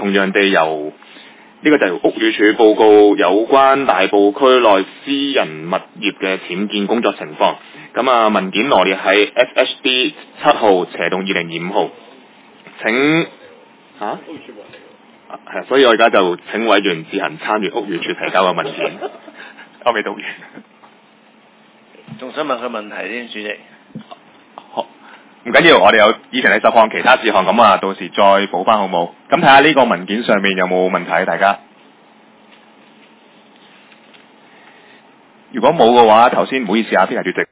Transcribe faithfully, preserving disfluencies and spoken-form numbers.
同樣地由呢、這個就由屋宇署報告有關大埔區內私人物業嘅僭建工作情況。咁啊，文件羅列喺 S H D 七號斜洞二零二五號。請嚇？屋宇署係啊，所以我而家就請委員自行參閱屋宇署提交嘅文件。我未讀完。 仲想問佢問題添，主席。 好，唔緊要，我哋有以前係十項其他事項，咁啊，到時再補翻好冇？咁睇下呢個文件上面有冇問題，大家。如果冇嘅話，頭先唔好意思啊，邊個主席？